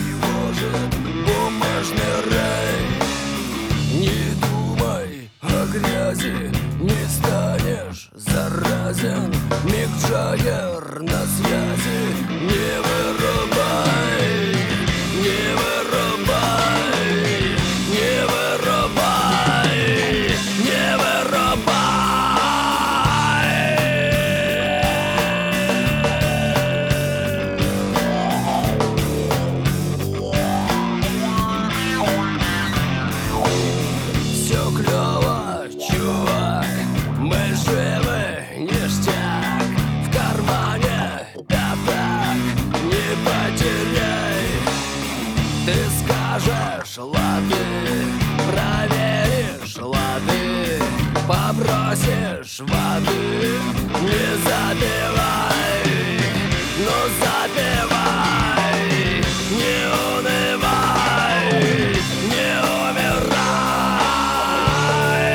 тревожит бумажный рай. Не думай о грязи, не станешь заразен. Мик Джаггер на связи. Не вырубай, не вырубай, не вырубай, не вырубай. Все клево, чувак, мы живы, ништяк. В кармане пятак, не потеряй. Ты скажешь лады, проверишь лады, попросишь воды. Не забивай, ну забивай, не унывай, не умирай.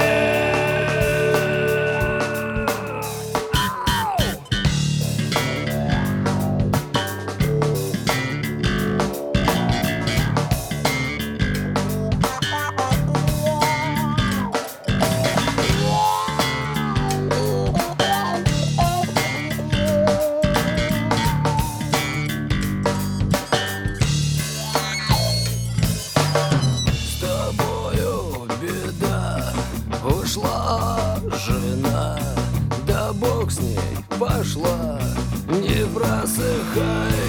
С тобою беда, ушла жена, да бог с ней пошла. Не просыхай,